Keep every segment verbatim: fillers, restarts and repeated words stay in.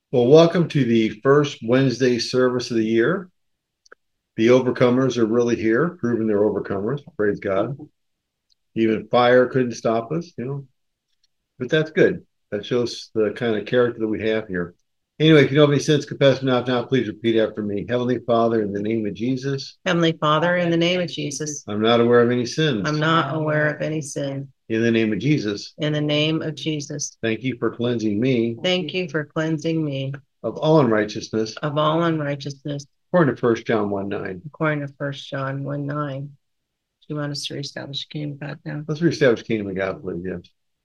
Well, welcome to the first Wednesday service of the year. The overcomers are really here, proving they're overcomers. Praise God. Even fire couldn't stop us, you know, but that's good. That shows the kind of character that we have here. Anyway, if you don't have any sins, confess them now. Now, please repeat after me. Heavenly Father, in the name of Jesus, Heavenly Father, in the name of Jesus, I'm not aware of any sins. I'm not aware of any sin. In the name of Jesus, In the name of Jesus, thank you for cleansing me thank you for cleansing me of all unrighteousness, of all unrighteousness, according to First John one nine. according to First John one nine. Do you want us to reestablish the kingdom of God now? Let's reestablish the kingdom of God, please. Yes.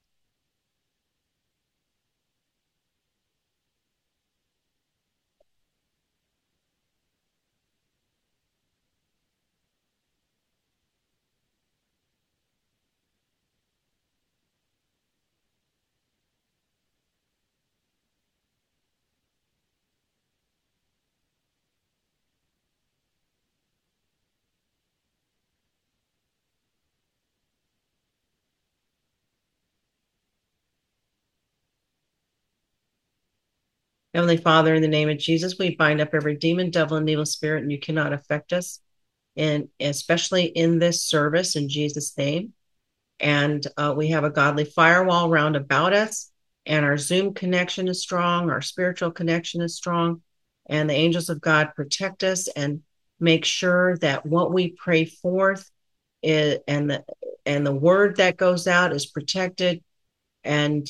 Heavenly Father, in the name of Jesus, we bind up every demon, devil, and evil spirit, and you cannot affect us, and especially in this service, in Jesus' name. And uh, we have a godly firewall round about us, and our Zoom connection is strong, our spiritual connection is strong, and the angels of God protect us and make sure that what we pray forth is, and the and the word that goes out is protected, and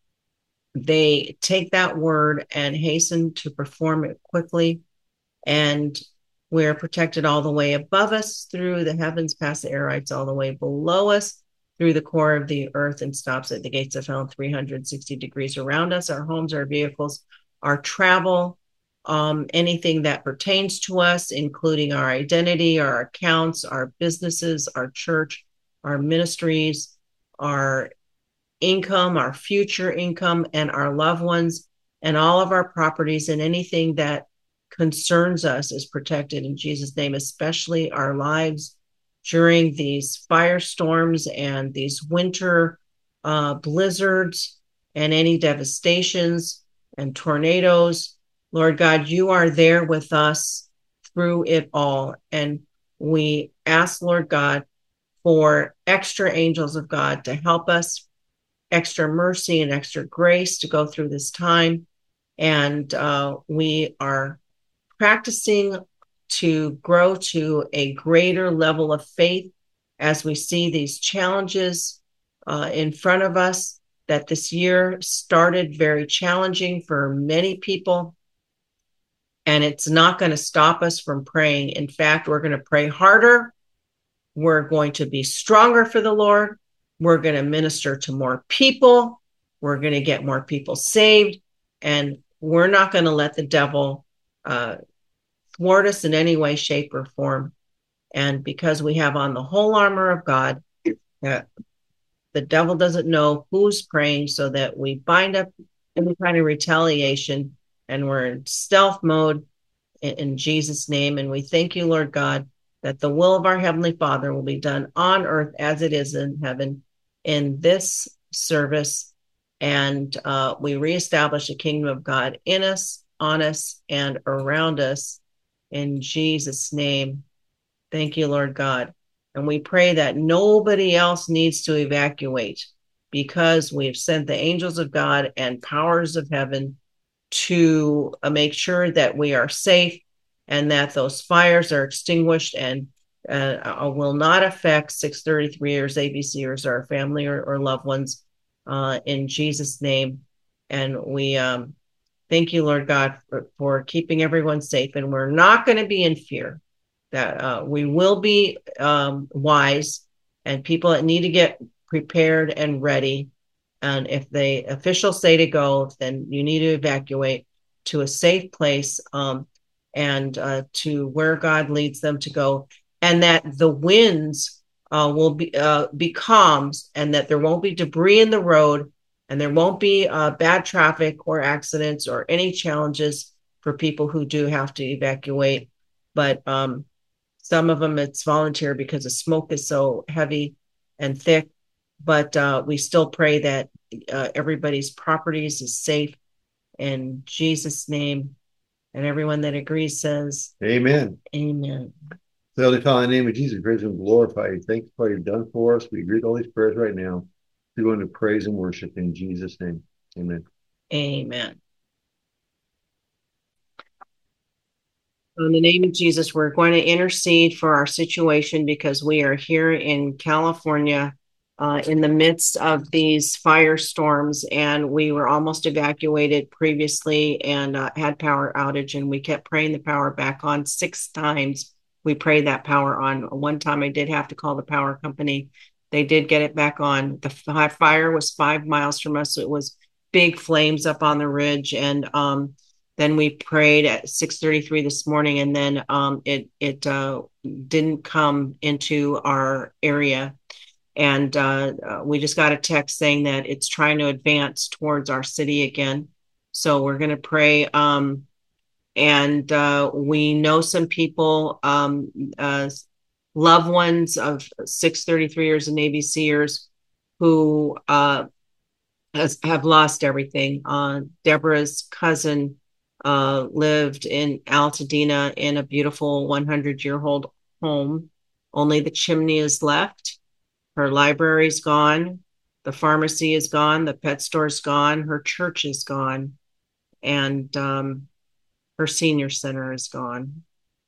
they take that word and hasten to perform it quickly, and we're protected all the way above us through the heavens, past the Airites, all the way below us through the core of the earth, and stops at the gates of hell, three hundred sixty degrees around us, our homes, our vehicles, our travel, um, anything that pertains to us, including our identity, our accounts, our businesses, our church, our ministries, our income, our future income, and our loved ones, and all of our properties, and anything that concerns us is protected in Jesus' name, especially our lives during these firestorms and these winter uh, blizzards and any devastations and tornadoes. Lord God, you are there with us through it all. And we ask, Lord God, for extra angels of God to help us, extra mercy and extra grace to go through this time. And uh, we are practicing to grow to a greater level of faith as we see these challenges uh, in front of us. That this year started very challenging for many people, and it's not going to stop us from praying. In fact, we're going to pray harder. We're going to be stronger for the Lord. We're going to minister to more people. We're going to get more people saved. And we're not going to let the devil uh, thwart us in any way, shape, or form. And because we have on the whole armor of God, uh, the devil doesn't know who's praying, so that we bind up any kind of retaliation, and we're in stealth mode in, in Jesus' name. And we thank you, Lord God, that the will of our Heavenly Father will be done on earth as it is in heaven in this service. And uh, we reestablish the kingdom of God in us, on us, and around us in Jesus' name. Thank you, Lord God. And we pray that nobody else needs to evacuate, because we've sent the angels of God and powers of heaven to uh, make sure that we are safe, and that those fires are extinguished, and uh, will not affect six thirty-threeers, A B Cers, our family or, or loved ones, uh, in Jesus' name. And we um, thank you, Lord God, for, for keeping everyone safe. And we're not going to be in fear, that uh, we will be um, wise, and people that need to get prepared and ready. And if the officials say to go, then you need to evacuate to a safe place, um, and uh, to where God leads them to go, and that the winds uh, will be uh, be calms, and that there won't be debris in the road, and there won't be uh, bad traffic or accidents or any challenges for people who do have to evacuate. But um, some of them it's volunteer because the smoke is so heavy and thick. But uh, we still pray that uh, everybody's properties is safe, In Jesus' name. And everyone that agrees says, Amen. Amen. So, Heavenly Father, in the name of Jesus, praise and glorify you. Thank you for what you've done for us. We agree with all these prayers right now. We're going to praise and worship in Jesus' name. Amen. Amen. In the name of Jesus, we're going to intercede for our situation because we are here in California uh, in the midst of these firestorms, and we were almost evacuated previously and uh, had power outage, and we kept praying the power back on six times. We prayed that power on. One time I did have to call the power company. They did get it back on. The fire was five miles from us. So it was big flames up on the ridge, and um, then we prayed at six thirty-three this morning, and then um, it it uh, didn't come into our area. And uh, uh, we just got a text saying that it's trying to advance towards our city again. So we're going to pray. Um, and uh, we know some people, um, uh, loved ones of six thirty-three-ers and Navy SEALers who uh, has, have lost everything. Uh, Deborah's cousin uh, lived in Altadena in a beautiful one hundred year old home. Only the chimney is left. Her library's gone. The pharmacy is gone. The pet store's gone. Her church is gone. And um, her senior center is gone.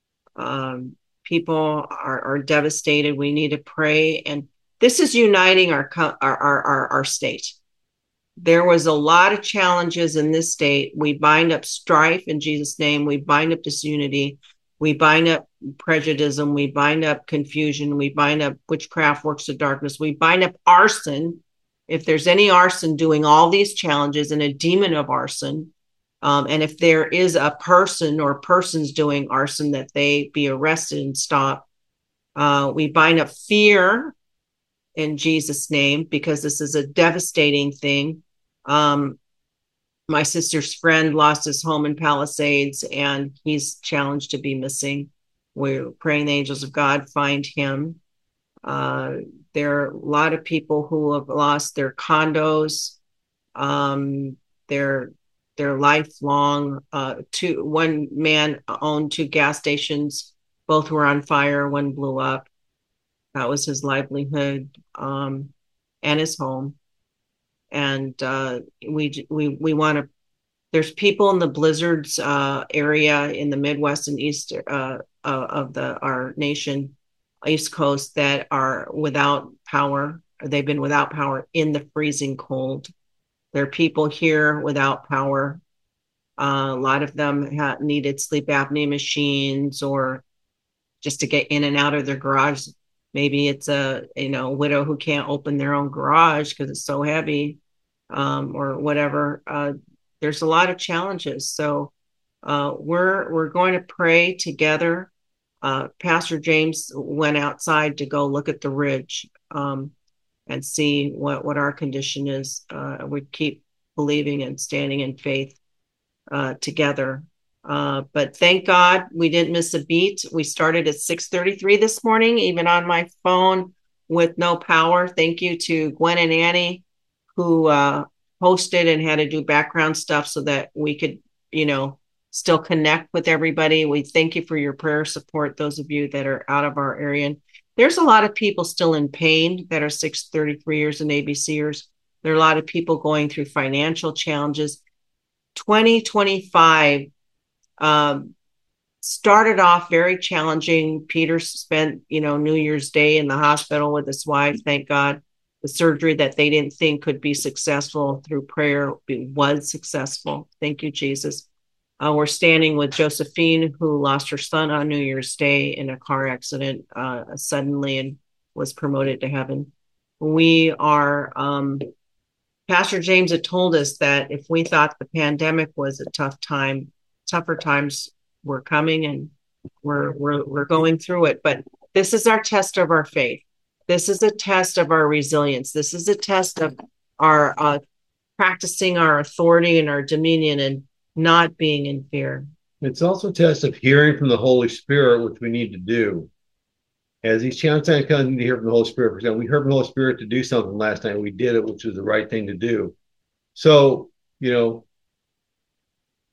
Um, people are, are devastated. We need to pray. And this is uniting our, our, our, our, our state. There was a lot of challenges in this state. We bind up strife in Jesus' name. We bind up disunity. We bind up prejudice. We bind up confusion. We bind up witchcraft, works of darkness. We bind up arson. If there's any arson doing all these challenges and a demon of arson, um, and if there is a person or persons doing arson, that they be arrested and stopped. Uh, we bind up fear in Jesus' name, because this is a devastating thing. Um, my sister's friend lost his home in Palisades, and he's challenged to be missing. We're praying the angels of God find him. Uh, there are a lot of people who have lost their condos, um, their their lifelong. Uh, two one man owned two gas stations, both were on fire. One blew up. That was his livelihood, um, and his home. And uh, we we we want to. There's people in the blizzards uh, area in the Midwest and East uh, uh, of the our nation, East Coast, that are without power. They've been without power in the freezing cold. There are people here without power. Uh, a lot of them ha- needed sleep apnea machines, or just to get in and out of their garage. Maybe it's a you know widow who can't open their own garage because it's so heavy, um, or whatever. Uh, there's a lot of challenges. So uh, we're we're going to pray together. Uh, Pastor James went outside to go look at the ridge um, and see what what our condition is. Uh, we keep believing and standing in faith uh, together. Uh, but thank God we didn't miss a beat. We started at six thirty-three this morning, even on my phone with no power. Thank you to Gwen and Annie, who uh, hosted and had to do background stuff so that we could, you know, still connect with everybody. We thank you for your prayer support, those of you that are out of our area. And there's a lot of people still in pain that are six thirty-three-ers and ABCers. There are a lot of people going through financial challenges. twenty twenty-five um, started off very challenging. Peter spent, you know, New Year's Day in the hospital with his wife. Thank God. The surgery that they didn't think could be successful through prayer was successful. Thank you, Jesus. Uh, we're standing with Josephine, who lost her son on New Year's Day in a car accident uh, suddenly and was promoted to heaven. We are, um, Pastor James had told us that if we thought the pandemic was a tough time, tougher times were coming, and we're we're we're going through it. But this is our test of our faith. This is a test of our resilience. This is a test of our uh, practicing our authority and our dominion and not being in fear. It's also a test of hearing from the Holy Spirit, which we need to do. As these challenges come, to hear from the Holy Spirit. For example, we heard from the Holy Spirit to do something last night. We did it, which was the right thing to do. So, you know,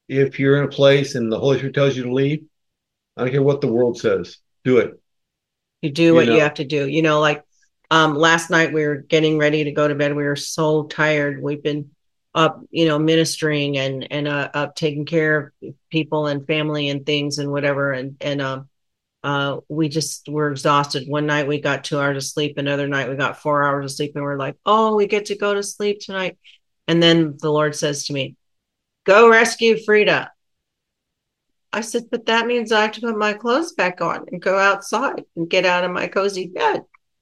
if you're in a place and the Holy Spirit tells you to leave, I don't care what the world says, do it. You do You what you know, have to do. You know, like um, last night we were getting ready to go to bed. We were so tired. We've been up, you know, ministering and and uh, up taking care of people and family and things and whatever. And and um, uh, we just were exhausted. One night we got two hours of sleep. Another night we got four hours of sleep. And we're like, oh, we get to go to sleep tonight. And then the Lord says to me, "Go rescue Frida." I said, but that means I have to put my clothes back on and go outside and get out of my cozy bed.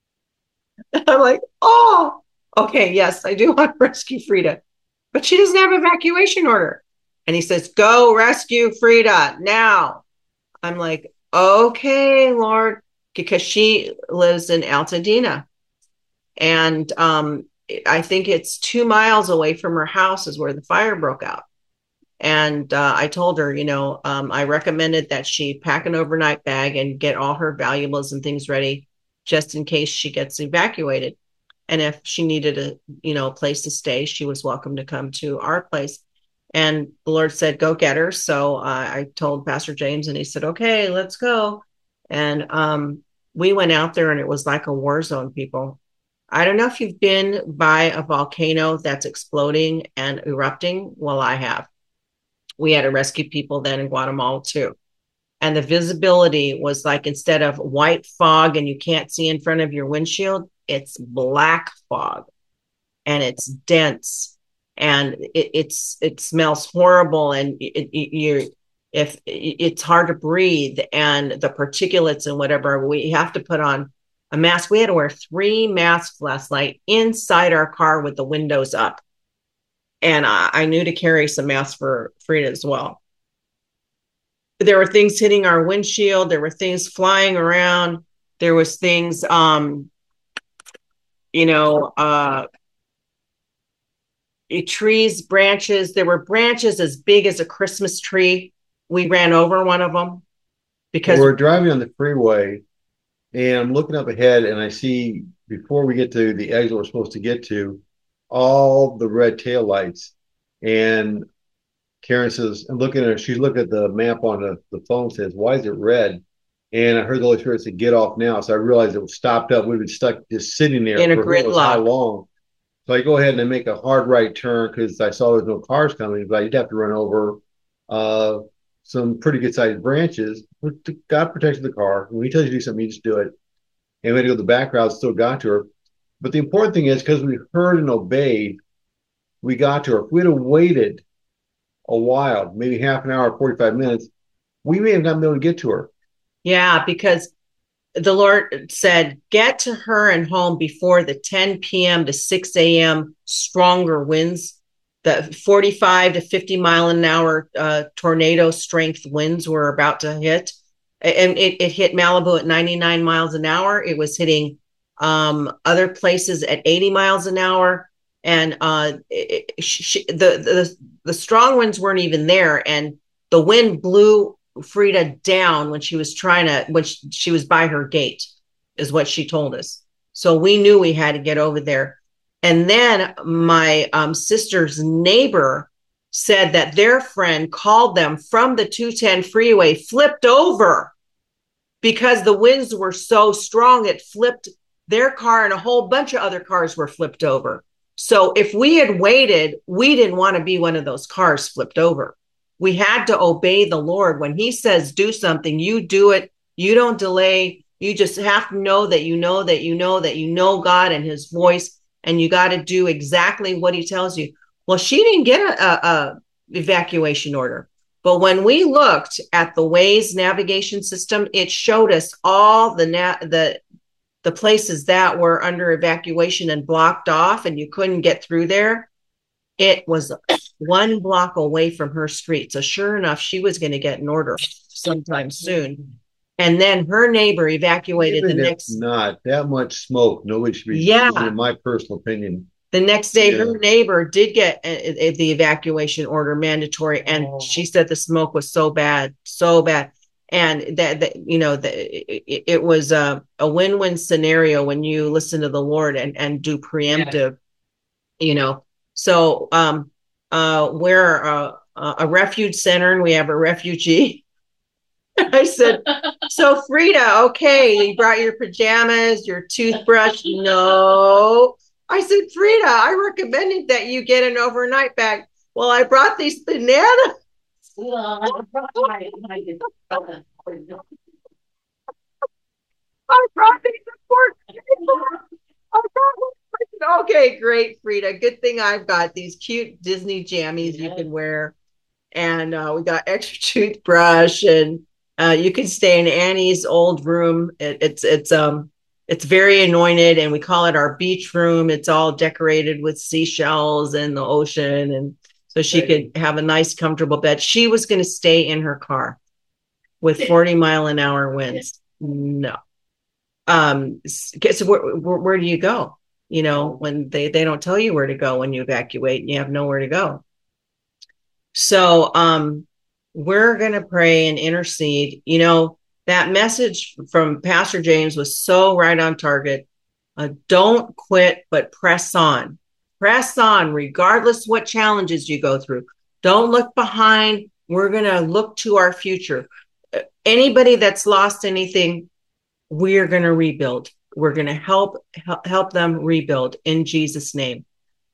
I'm like, oh, okay, yes, I do want to rescue Frida, but she doesn't have an evacuation order. And he says, go rescue Frida now. I'm like, okay, Lord, because she lives in Altadena. And um, I think it's two miles away from her house is where the fire broke out. And uh, I told her, you know, um, I recommended that she pack an overnight bag and get all her valuables and things ready just in case she gets evacuated. And if she needed a, you know, a place to stay, she was welcome to come to our place. And the Lord said, go get her. So uh, I told Pastor James and he said, okay, let's go. And um, we went out there and it was like a war zone, people. I don't know if you've been by a volcano that's exploding and erupting. Well, I have. We had to rescue people then in Guatemala too. And the visibility was like, instead of white fog and you can't see in front of your windshield, it's black fog and it's dense and it, it's it smells horrible and it, it, you if it's hard to breathe and the particulates and whatever. We have to put on a mask. We had to wear three masks last night inside our car with the windows up. And I, I knew to carry some masks for Frida as well. There were things hitting our windshield. There were things flying around. There was things, um, you know, uh, trees, branches. There were branches as big as a Christmas tree. We ran over one of them because we're driving on the freeway and I'm looking up ahead and I see before we get to the exit we're supposed to get to, all the red taillights. And Karen says, I'm looking at her, she's looking at the map on the, the phone, says, why is it red? And I heard the Holy Spirit say, get off now. So I realized it was stopped up. We've been stuck just sitting there in a for who knows how gridlock. long. So I go ahead and I make a hard right turn because I saw there's no cars coming, but you'd have to run over uh, some pretty good sized branches. God protects the car. When he tells you to do something, you just do it. And we had to go the back route, still got to her. But the important thing is because we heard and obeyed, we got to her. If we'd have waited a while, maybe half an hour, forty-five minutes, we may have not been able to get to her. Yeah, because the Lord said, get to her and home before the ten p.m. to six a.m. stronger winds, the forty-five to fifty mile an hour uh, tornado strength winds were about to hit. And it, it hit Malibu at ninety-nine miles an hour. It was hitting um, other places at eighty miles an hour. And uh, it, she, the, the, the strong winds weren't even there. And the wind blew Frida down when she was trying to, when she, she was by her gate, is what she told us. So we knew we had to get over there. And then my um, sister's neighbor said that their friend called them from the two ten freeway, flipped over because the winds were so strong, it flipped their car and a whole bunch of other cars were flipped over. So if we had waited, we didn't want to be one of those cars flipped over. We had to obey the Lord. When he says do something, you do it. You don't delay. You just have to know that you know that you know that you know God and his voice, and you got to do exactly what he tells you. Well, she didn't get a, a, a evacuation order. But when we looked at the Waze navigation system, it showed us all the na- the the places that were under evacuation and blocked off, and you couldn't get through there. It was one block away from her street. So sure enough, she was going to get an order sometime soon. And then her neighbor evacuated Even the if next. Not that much smoke. Nobody should be. Yeah. In my personal opinion. The next day, Yeah. her neighbor did get a, a, the evacuation order mandatory, and oh. she said the smoke was so bad, so bad, and that, that you know, the, it, it was a, a win-win scenario when you listen to the Lord and and do preemptive, yeah. you know. So, um, uh, where uh, uh, a refuge center and we have a refugee. I said, so Frida, okay, you brought your pajamas, your toothbrush. No. I said, Frida, I recommended that you get an overnight bag. Well, I brought these bananas. I brought these Okay, great, Frida. Good thing I've got these cute Disney jammies you can wear. And uh, we got extra toothbrush, and uh, you can stay in Annie's old room. It, it's it's um it's very anointed, and we call it our beach room. It's all decorated with seashells and the ocean, and so she could have a nice, comfortable bed. She was going to stay in her car with forty mile an hour winds. No. Um. So where, where, where do you go? You know, when they they don't tell you where to go when you evacuate, and you have nowhere to go. So um, we're going to pray and intercede. You know, that message from Pastor James was so right on target. Uh, don't quit, but press on. Press on, regardless what challenges you go through. Don't look behind. We're going to look to our future. Uh, anybody that's lost anything, we're going to rebuild. We're going to help, help help them rebuild in Jesus' name.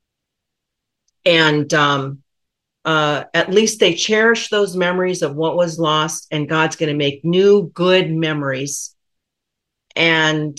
And um, uh, at least they cherish those memories of what was lost, and God's going to make new good memories. And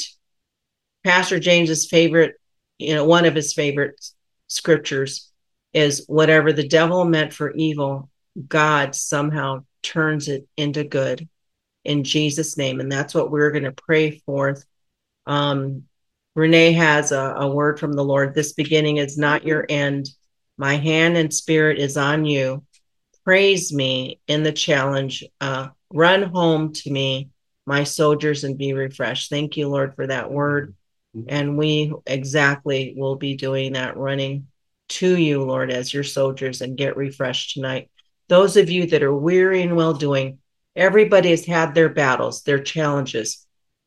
Pastor James's favorite, you know, one of his favorite scriptures is, whatever the devil meant for evil, God somehow turns it into good in Jesus' name. And that's what we're going to pray forth. Um, Renee has a, a word from the Lord. This beginning is not your end. My hand and spirit is on you. Praise me in the challenge. Uh, run home to me, my soldiers, and be refreshed. Thank you, Lord, for that word. And we exactly will be doing that, running to you, Lord, as your soldiers, and get refreshed tonight. Those of you that are weary and well-doing, everybody has had their battles, their challenges,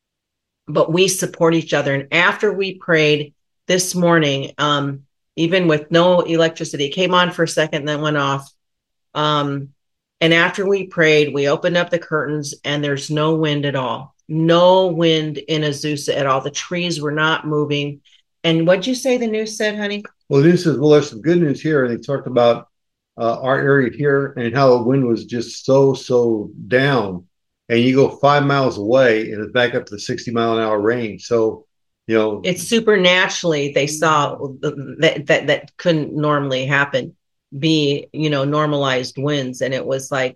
but we support each other. And after we prayed this morning, um, even with no electricity, it came on for a second and then went off. Um, and after we prayed, we opened up the curtains, and there's no wind at all. No wind in Azusa at all. The trees were not moving. And what'd you say the news said, honey? Well, the news says, well, there's some good news here. And they talked about uh, our area here and how the wind was just so, so down. And you go five miles away and it's back up to the sixty mile an hour range. So, you know, it's supernaturally, they saw that that that couldn't normally happen, be, you know, normalized winds. And it was like,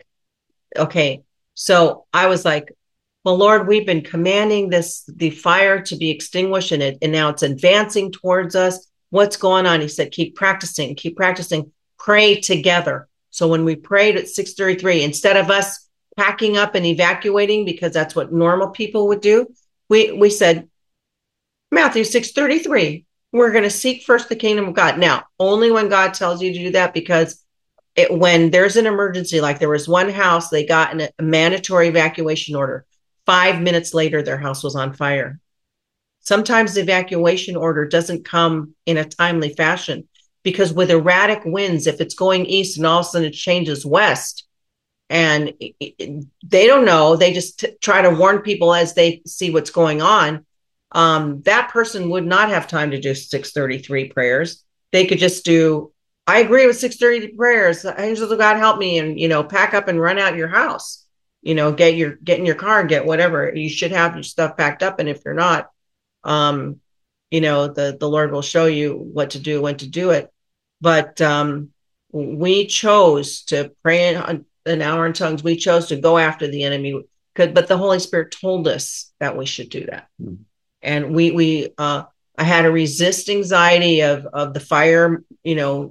okay. So I was like, well, Lord, we've been commanding this, the fire to be extinguished, and it, and now it's advancing towards us. What's going on? He said, keep practicing, keep practicing, pray together. So when we prayed at six thirty-three, instead of us packing up and evacuating, because that's what normal people would do, we, we said, Matthew six thirty-three, we're going to seek first the kingdom of God. Now, only when God tells you to do that, because it, when there's an emergency, like there was one house, they got an, a mandatory evacuation order. Five minutes later, their house was on fire. Sometimes the evacuation order doesn't come in a timely fashion, because with erratic winds, if it's going east and all of a sudden it changes west, and it, it, they don't know, they just t- try to warn people as they see what's going on. Um, that person would not have time to do six thirty-three prayers. They could just do, I agree with six thirty prayers. Angels of God help me, and, you know, pack up and run out of your house. You know, get your, get in your car and get whatever. You should have your stuff packed up. And if you're not, um, you know, the, the Lord will show you what to do, when to do it. But um, we chose to pray in an hour in tongues. We chose to go after the enemy, but the Holy Spirit told us that we should do that. Mm-hmm. And we, we, uh, I had to resist anxiety of, of the fire, you know,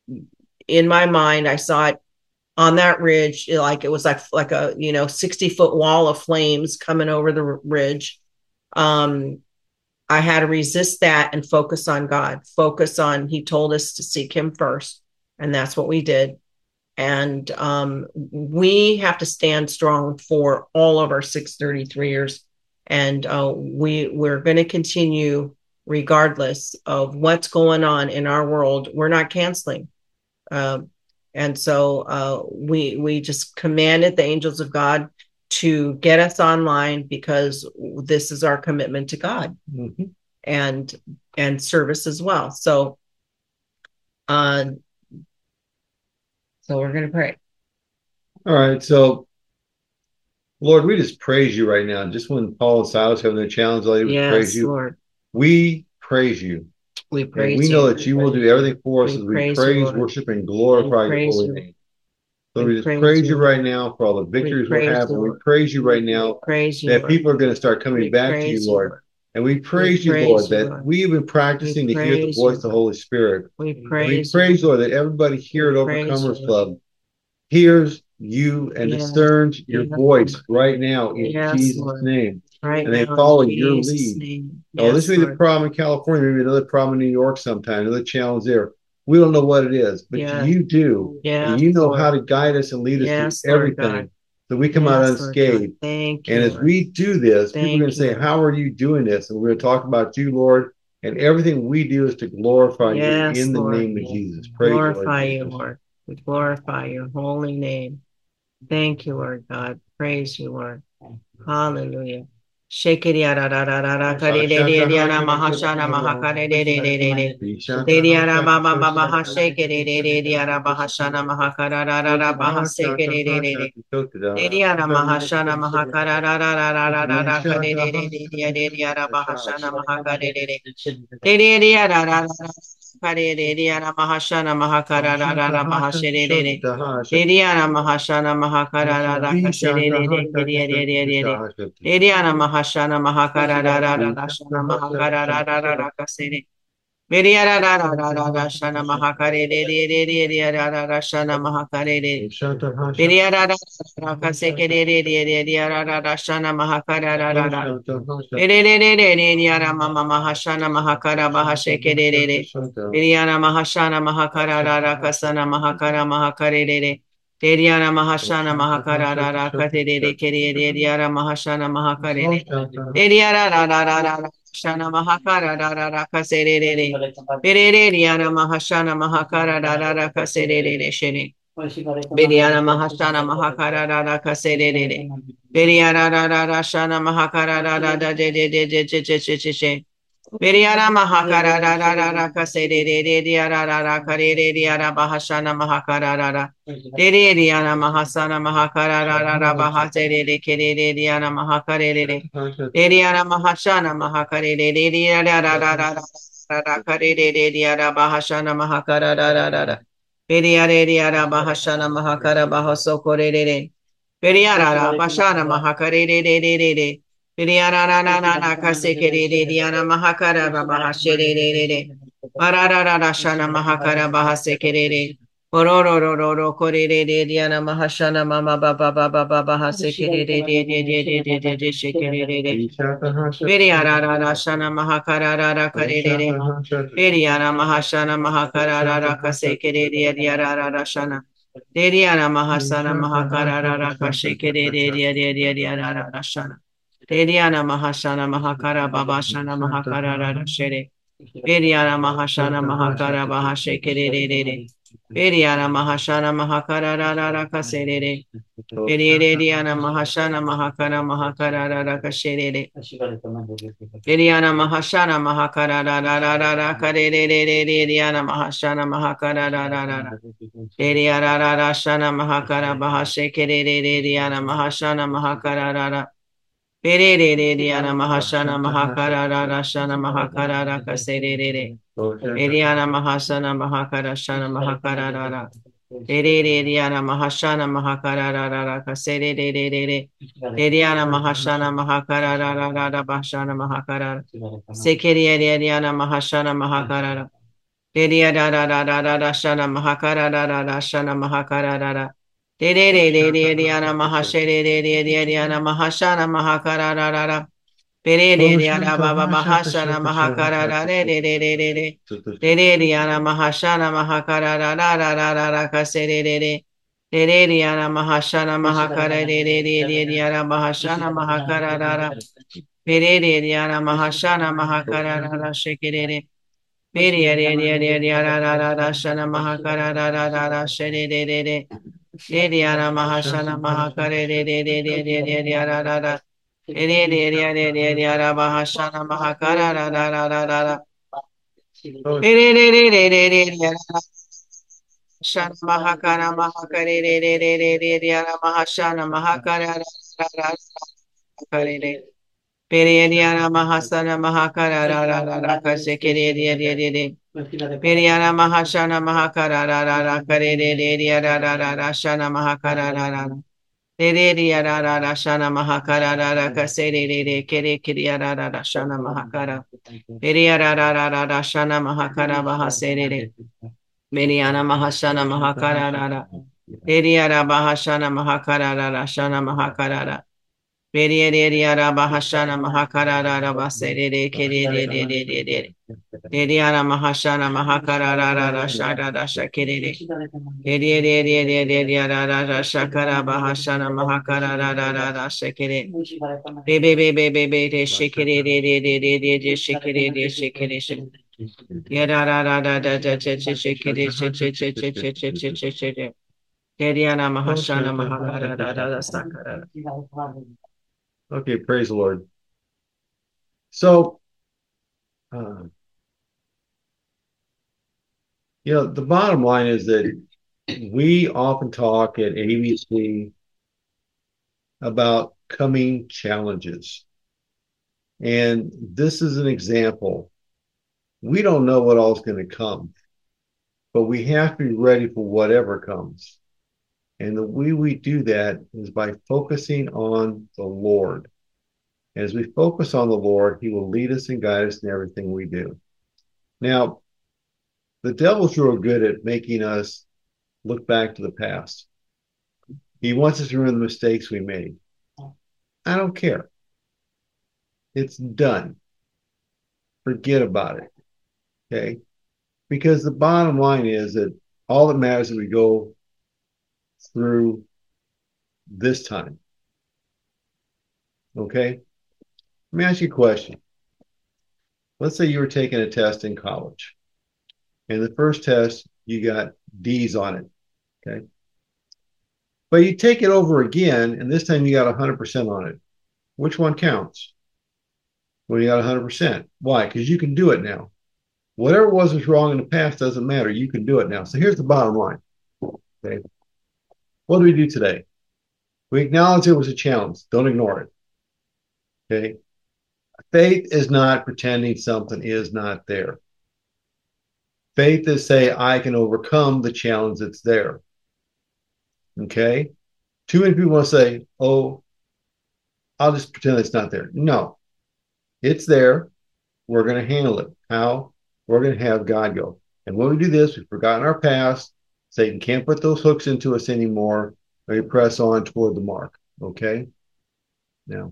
in my mind. I saw it on that ridge, like it was like, like a, you know, sixty foot wall of flames coming over the ridge. Um, I had to resist that and focus on God, focus on, he told us to seek him first. And that's what we did. And um, we have to stand strong for all of our six thirty-threeers. And uh, we, we're going to continue regardless of what's going on in our world. We're not canceling. Uh, And so uh, we we just commanded the angels of God to get us online because this is our commitment to God Mm-hmm. and and service as well. So uh, so we're gonna pray. All right. So, Lord, we just praise you right now. Just when Paul and Silas having their challenge, Lord, we praise Yes, you. Lord. We praise you. We And praise we you. know that you will do everything for us We as we praise you, praise, Lord. worship, and glorify We your praise holy you. name. So We we just praise praise you, you right Lord. now for all the We victories we're praise you, having. We Lord. praise you right We now praise you, that Lord. people are going to start coming We back to praise you, you, Lord. Lord. And we We praise you, praise Lord, you, that Lord. we've been practicing We to hear the praise voice you, of the Lord. Holy Spirit. We And we praise praise, you. Lord, that everybody here We at praise you, Overcomers Lord. Club hears you and Yes, discerns your yes, voice Lord. right now in Yes, Jesus' Lord. name. Right And they now, follow in your Jesus' lead. name. Oh, this Yes, may be the Lord. problem in California, maybe another problem in New York sometime, another challenge there. We don't know what it is, but Yes. you do. And Yes, you know Lord. how to guide us and lead us Yes, through Lord God. everything. So we come out Yes, Lord God. unscathed. Thank you, And as Lord. we do this, people are Thank going to you, say, Lord. how are you doing this? And we're going to talk about you, Lord. And everything we do is to glorify you Yes, in the Lord. name of Jesus. Praise the Lord Glorify you, Jesus. Lord. We glorify your holy name. Thank you, Lord God. Praise you, Lord. Hallelujah. Shake it, yada, da, da, da, da, kari, de, de, de, yada, mahashana, mahakare, de, de, de, de, de. De, de, yada, ba, ba, ba, ba, ha, shake it, de, de, de, de, yada, bahashana, mahakara, da, da, da, baha, shake it, de, de, de, de. De, de, yada, mahashana, mahakara, da, da, da, da, da, da, da, kari, de, de, de, de, de, de, yada, bahashana, mahakare, de, de. De, de, de, yada, da, da, da. Kari, de, de, yada, mahashana, mahakara, da, da, da, baha, shake, de, de, de. Diriana Mahashana Mahakarara Rakasere Diriana Mahashana Mahakarara Rashana Mahakarara Rakasere Viriara Rashana Mahakare Diriara Rashana Mahakare Viriara Rakaseke Diriara Rashana Mahakarara Viriara Mama Mahashana Mahakara Bahasheke Viriana Mahashana Mahakarara Rakasana Mahakara Mahakarere Teriana Mahashana Mahakarara Katere Keriara Mahashana Mahakare Teriara Rara Shana Mahakarara Kasere Pereriana Mahashana Mahakarara Kasere Shene Biriana Mahashana Mahakarara Kasere Biriara Rara Shana Mahakarara de de de de de de Viriara Mahakarara Rara Kasere Diara Rara Karere Diara Bahashana Mahakarara Diriana Mahasana Mahakarara Bahasere Kere Diana Mahakarere Diriana Mahashana Mahakarere Diara Rara Karere Diara Bahashana Mahakarara Viriare Diara Bahashana Mahakara Bahaso Korere Viriara Bashana Mahakarere Viriarararara kasekere diana mahakara bahashere Mararara shana mahakara bahasekere Ororororo korere diana mahashana mama baba baba baba hasekere de de de de de de de de shekere Viriarara shana mahakara rara karere Viriara mahashana mahakara rara kasekere diarara shana Deriana mahasana mahakara rara kasekere diarara shana Teriana Mahashana Mahakara Babashana Mahakara Shere. Periana Mahashana Mahakara Bahashekere. Periana Mahashana Mahakara Rara Kasere. Periana Mahashana Mahakara Mahakara Kashere. Periana Mahashana Mahakara Rara Karere. Diana Mahashana Mahakara Rara. Periana Shana Mahakara Bahashekere. Diana Mahashana Mahakara Rara. Perere Diana Mahashana Mahakarara Rashana Mahakarara Kaserere Eriana Mahasana Mahakara Shana Mahakarara Perere Diana Mahashana Mahakarara Kaserere Eriana Mahashana Mahakarara Bashana Mahakarara Sekeria Diana Mahashana Mahakarara Peria Dada Shana Mahakarara Shana Mahakarara De de de de de Diana Mahashere de de de Diana Mahashana Mahakarara Pere de Diana Baba Mahashana Mahakarara de de de de de de De de Diana Mahashana Mahakarara ra ra ra ra ra Kasere de de De de Diana Mahashana Mahakara de de de de Diana Mahashana Mahakarara Pere de Diana Mahashana Mahakarara Shekere Shana Mahakara Shede de de de Dediana Mahashana Mahakare de de de de de de Yara Dediana Mahashana Mahakara Shana Mahakara Mahakare de de de de de Diana Mahashana Mahakara Periana Mahasana Mahakara Kasekere de de de de Periana Mahashana Mahakara Kare de de de Shana Mahakara Rara Shana Mahakara Kasere de Kere Kiriara Shana Mahakara Periara Shana Mahakara Bahasere Mediana Mahashana Mahakara Periara Bahashana Mahakara Shana Mahakara Periara Bahashana Mahakara Basere Kere Dediana Mahashana Mahakara Shada Shakere Dediana Shakara Bahashana Mahakara Shakere Baby baby baby shikere de de de de de de shikere de shikere shikere yada da da da da da da shikere shikere shikere shikere shikere Dediana Mahashana Mahakara da da da Sakara. Okay, praise the Lord. So, uh, you know, the bottom line is that we often talk at A B C about coming challenges. And this is an example. We don't know what all is going to come, but we have to be ready for whatever comes. And the way we do that is by focusing on the Lord. As we focus on the Lord, he will lead us and guide us in everything we do. Now, the devil's real good at making us look back to the past. He wants us to remember the mistakes we made. I don't care. It's done. Forget about it. Okay? Because the bottom line is that all that matters is we go through this time. Okay? Let me ask you a question. Let's say you were taking a test in college. And the first test, you got D's on it. Okay? But you take it over again, and this time you got one hundred percent on it. Which one counts? Well, you got one hundred percent. Why? Because you can do it now. Whatever was was wrong in the past doesn't matter. You can do it now. So here's the bottom line. Okay. What do we do today? We acknowledge it was a challenge. Don't ignore it. Okay. Faith is not pretending something is not there. Faith is say, I can overcome the challenge that's there. Okay. Too many people want to say, oh, I'll just pretend it's not there. No, it's there. We're going to handle it. How? We're going to have God go. And when we do this, we've forgotten our past. Satan can't put those hooks into us anymore. We press on toward the mark. Okay? Now,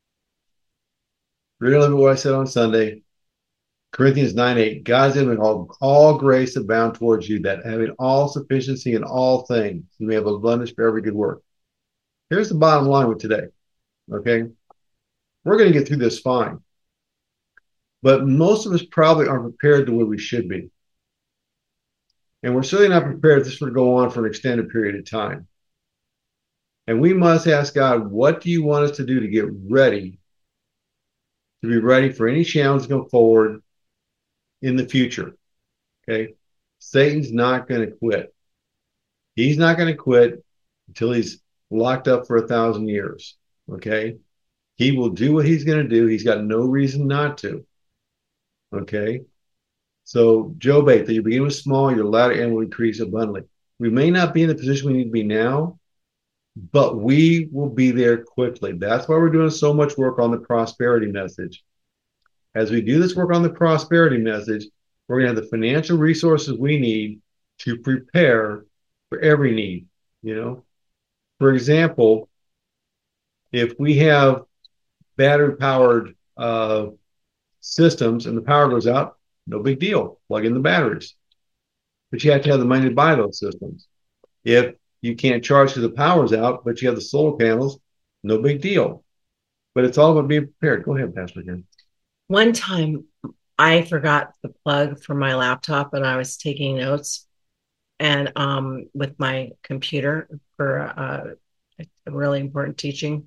really what I said on Sunday, Corinthians nine eight, God's given all, all grace abound towards you, that having all sufficiency in all things, you may have abundance for every good work. Here's the bottom line with today. Okay? We're going to get through this fine. But most of us probably aren't prepared the way we should be. And we're certainly not prepared this to go on for an extended period of time. And we must ask God, what do you want us to do to get ready, to be ready for any challenge to go forward in the future? Okay? Satan's not going to quit. He's not going to quit until he's locked up for a thousand years. Okay? He will do what he's going to do. He's got no reason not to. Okay? So, Job eight, that you begin with small, your latter end will increase abundantly. We may not be in the position we need to be now, but we will be there quickly. That's why we're doing so much work on the prosperity message. As we do this work on the prosperity message, we're going to have the financial resources we need to prepare for every need. You know, for example, if we have battery powered uh, systems and the power goes out, no big deal. Plug in the batteries. But you have to have the money to buy those systems. If you can't charge because the power's out, but you have the solar panels, no big deal. But it's all about being prepared. Go ahead, Pastor Jen. One time, I forgot the plug for my laptop and I was taking notes and um with my computer for uh, a really important teaching.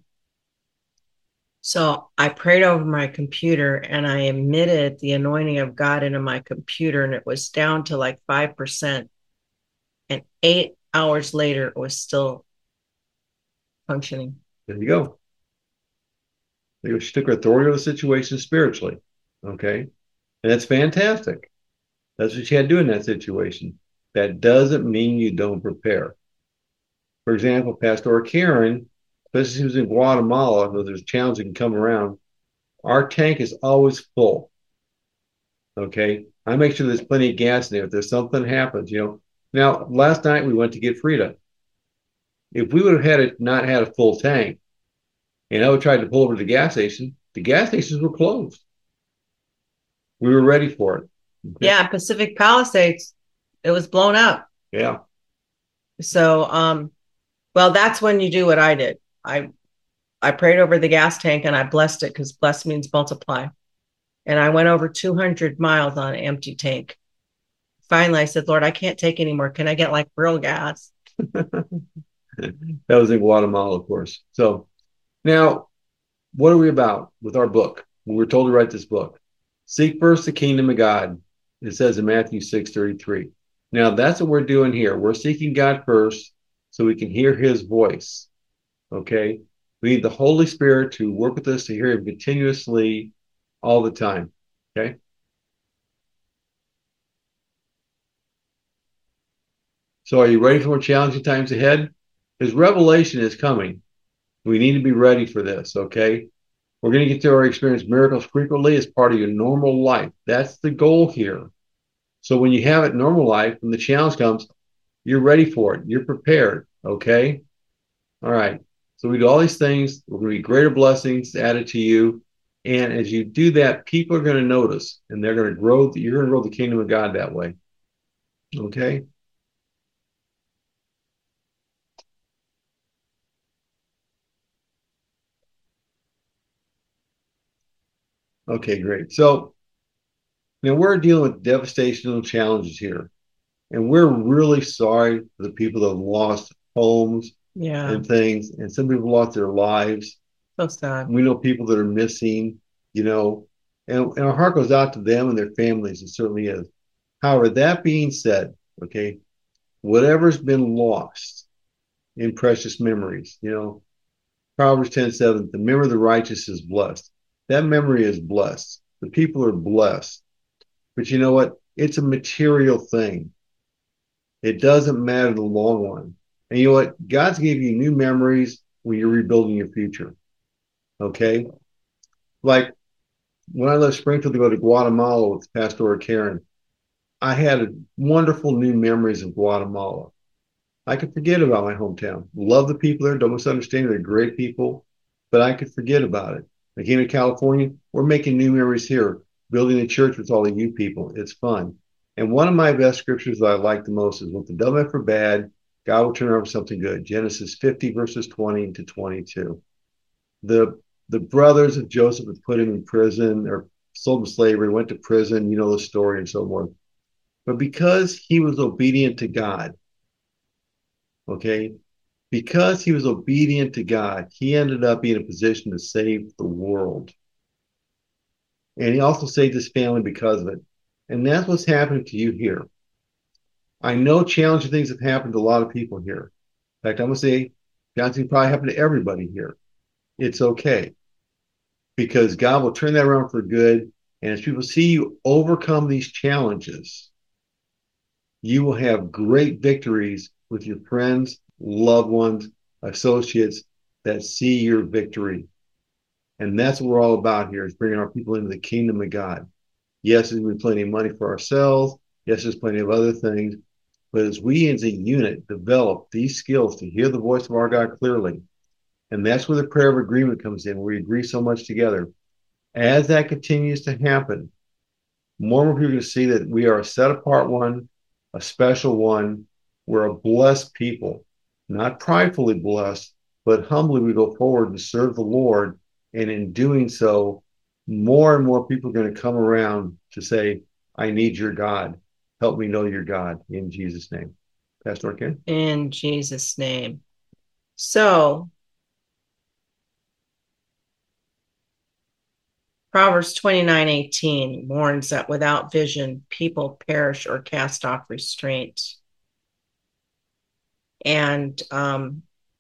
So I prayed over my computer and I emitted the anointing of God into my computer, and it was down to like five percent. And eight hours later, it was still functioning. There you go. She took authority over the situation spiritually. Okay. And that's fantastic. That's what she had to do in that situation. That doesn't mean you don't prepare. For example, Pastor Karen, especially who's in Guatemala, where there's challenges that can come around, our tank is always full. Okay. I make sure there's plenty of gas in there. If there's something happens, you know. Now, last night we went to get Frida. If we would have had it not had a full tank, and I would try to pull over to the gas station, the gas stations were closed. We were ready for it. Okay. Yeah, Pacific Palisades, it was blown up. Yeah. So, um, well, that's when you do what I did. I I prayed over the gas tank and I blessed it, because bless means multiply. And I went over two hundred miles on an empty tank. Finally, I said, Lord, I can't take anymore. Can I get like real gas? That was in Guatemala, of course. So now, what are we about with our book? We were told to write this book. Seek first the kingdom of God. It says in Matthew six thirty-three. Now, that's what we're doing here. We're seeking God first so we can hear his voice. Okay? We need the Holy Spirit to work with us to hear him continuously all the time. Okay? So are you ready for more challenging times ahead? Because revelation is coming. We need to be ready for this, okay? We're going to get to our experience miracles frequently as part of your normal life. That's the goal here. So when you have it in normal life, when the challenge comes, you're ready for it. You're prepared, okay? All right. So we do all these things. We're going to be greater blessings added to you. And as you do that, people are going to notice, and they're going to grow. You're going to grow the kingdom of God that way, okay? Okay, great. So now we're dealing with devastational challenges here. And we're really sorry for the people that have lost homes yeah. and things. And some people lost their lives. So sad. We know people that are missing, you know, and, and our heart goes out to them and their families. It certainly is. However, that being said, okay, whatever's been lost in precious memories, you know, Proverbs ten seven, the memory of the righteous is blessed. That memory is blessed. The people are blessed. But you know what? It's a material thing. It doesn't matter in the long run. And you know what? God's giving you new memories when you're rebuilding your future. Okay? Like when I left Springfield to go to Guatemala with Pastor Karen, I had wonderful new memories of Guatemala. I could forget about my hometown. Love the people there. Don't misunderstand. They're great people. But I could forget about it. I came to California. We're making new memories here, building a church with all of you people. It's fun. And one of my best scriptures that I like the most is what the devil meant for bad, God will turn over something good. Genesis fifty, verses twenty to twenty-two. The the brothers of Joseph had put him in prison or sold him slavery, went to prison, you know the story and so forth. But because he was obedient to God, okay, because he was obedient to God, he ended up being in a position to save the world. And he also saved his family because of it. And that's what's happening to you here. I know challenging things have happened to a lot of people here. In fact, I'm going to say challenging probably happened to everybody here. It's okay. Because God will turn that around for good. And as people see you overcome these challenges, you will have great victories with your friends, loved ones, associates that see your victory. And that's what we're all about here, is bringing our people into the kingdom of God. Yes, there's going to be plenty of money for ourselves. Yes, there's plenty of other things. But as we as a unit develop these skills to hear the voice of our God clearly, and that's where the prayer of agreement comes in, where we agree so much together. As that continues to happen, more and more people are going to see that we are a set apart one, a special one. We're a blessed people, not pridefully blessed, but humbly we go forward and serve the Lord. And in doing so, more and more people are going to come around to say, I need your God. Help me know your God in Jesus' name. Pastor Ken? In Jesus' name. So, Proverbs twenty-nine eighteen warns that without vision, people perish or cast off restraint. And, um,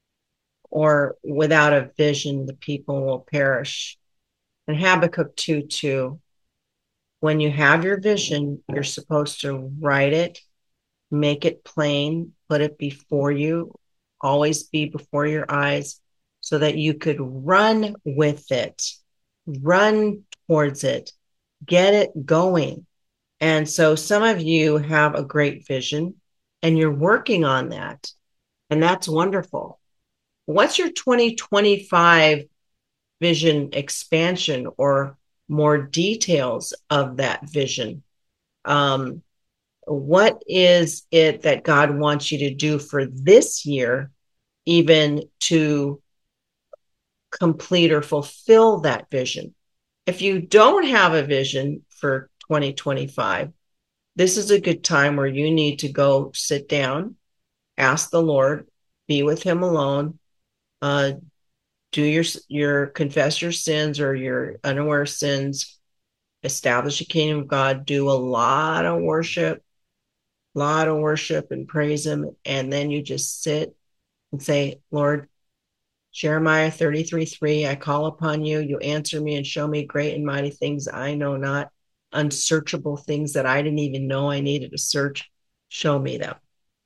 or without a vision, the people will perish. And Habakkuk two two, when you have your vision, you're supposed to write it, make it plain, put it before you, always be before your eyes so that you could run with it, run towards it, get it going. And so some of you have a great vision and you're working on that. And that's wonderful. What's your twenty twenty-five vision expansion or more details of that vision? Um, what is it that God wants you to do for this year, even to complete or fulfill that vision? If you don't have a vision for twenty twenty-five, this is a good time where you need to go sit down, ask the Lord, be with him alone, uh, do your, your confess your sins or your unaware sins, establish the kingdom of God, do a lot of worship, lot of worship and praise him. And then you just sit and say, Lord, Jeremiah thirty-three three, I call upon you, you answer me and show me great and mighty things I know not, unsearchable things that I didn't even know I needed to search. Show me them.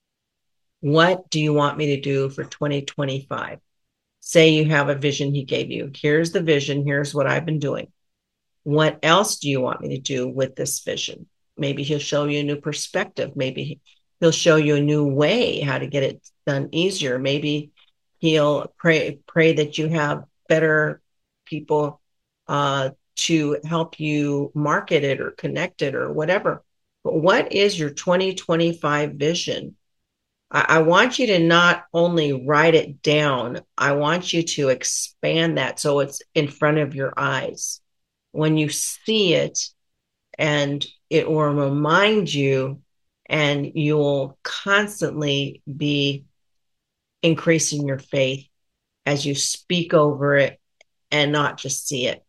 What do you want me to do for twenty twenty-five? Say you have a vision he gave you. Here's the vision. Here's what I've been doing. What else do you want me to do with this vision? Maybe he'll show you a new perspective. Maybe he'll show you a new way how to get it done easier. Maybe he'll pray pray that you have better people uh, to help you market it or connect it or whatever. But what is your twenty twenty-five vision? I, I want you to not only write it down, I want you to expand that so it's in front of your eyes. When you see it, and it will remind you, and you will constantly be increasing your faith as you speak over it and not just see it.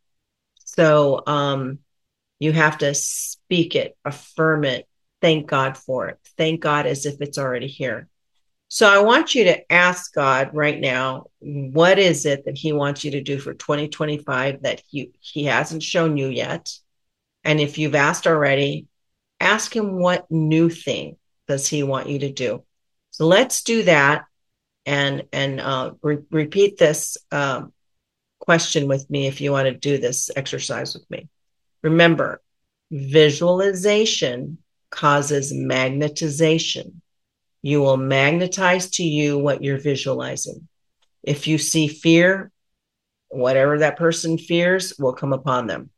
So um, you have to speak it, affirm it, thank God for it. Thank God as if it's already here. So I want you to ask God right now, what is it that he wants you to do for twenty twenty-five that he, he hasn't shown you yet? And if you've asked already, ask him what new thing does he want you to do. So let's do that and, and uh, re- repeat this um, question with me if you want to do this exercise with me. Remember, visualization causes magnetization. You will magnetize to you what you're visualizing. If you see fear, whatever that person fears will come upon them.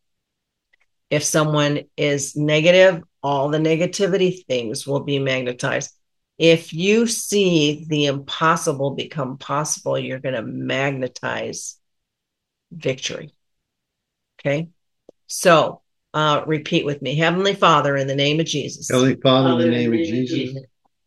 If someone is negative, all the negativity things will be magnetized. If you see the impossible become possible, you're going to magnetize victory. Okay? So uh, repeat with me. Heavenly Father, in the name of Jesus. Heavenly Father, in the name of Jesus,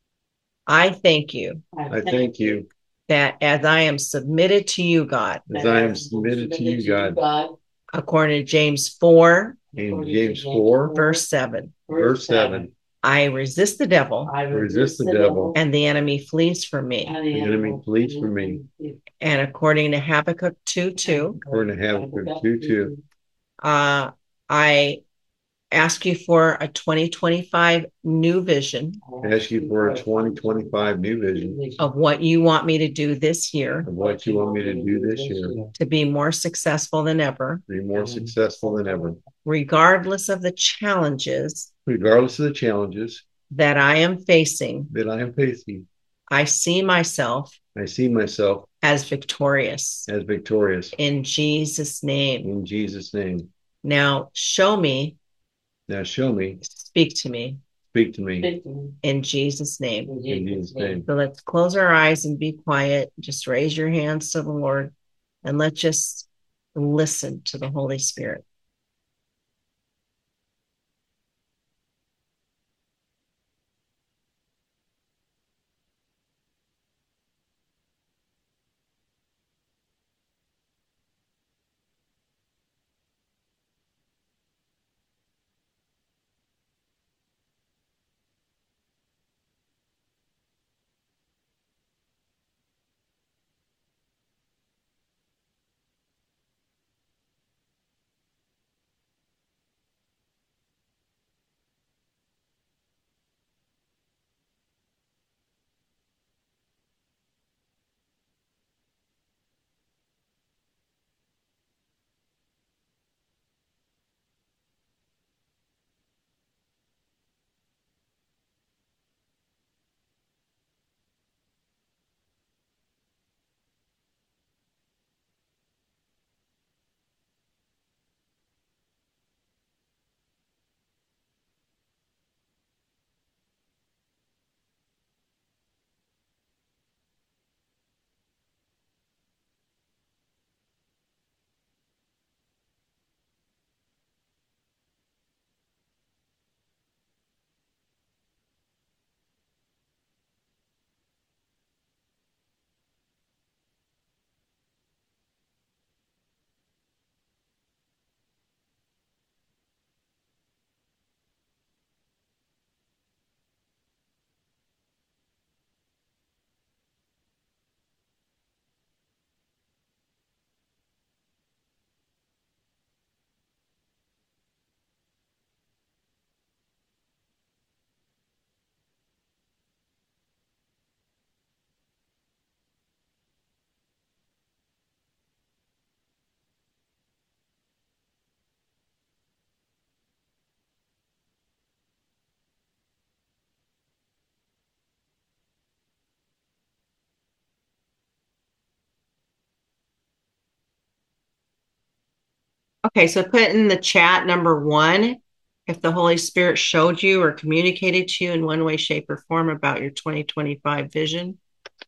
I thank you I thank you that as I am submitted to you, God, as I am submitted to you, God, according to James four, in James four, verse seven, verse seven, I resist the devil, I resist the devil, and the enemy flees from me. the enemy flees from me. And according to Habakkuk two two, According to Habakkuk two two, uh, I ask you for a twenty twenty-five new vision. I ask you for a twenty twenty-five new vision of what you want me to do this year, of what you want me to do this year to be more successful than ever, to be more successful than ever, regardless of the challenges regardless of the challenges that I am facing. that I am facing. I see myself I see myself as victorious as victorious in Jesus' name. in Jesus' name. Now show me, Now show me, speak to me speak to me in Jesus' name. in Jesus' name. So let's close our eyes and be quiet. Just raise your hands to the Lord and let's just listen to the Holy Spirit. Okay, so put in the chat number one if the Holy Spirit showed you or communicated to you in one way, shape, or form about your twenty twenty-five vision.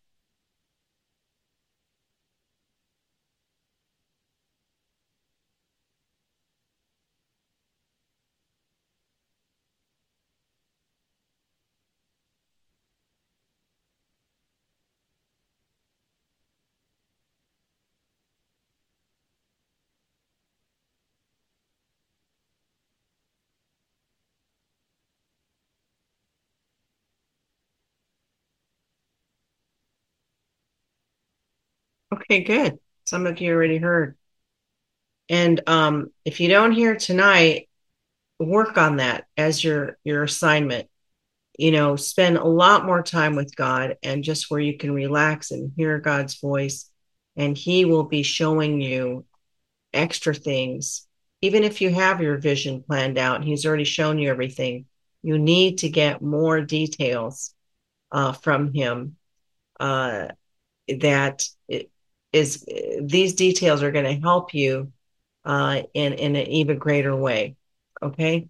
Okay, good. Some of you already heard. And um, if you don't hear tonight, work on that as your your assignment. You know, spend a lot more time with God and just where you can relax and hear God's voice, and He will be showing you extra things. Even if you have your vision planned out, He's already shown you everything. You need to get more details uh, from Him. Uh, that it is these details are going to help you uh, in in an even greater way. Okay,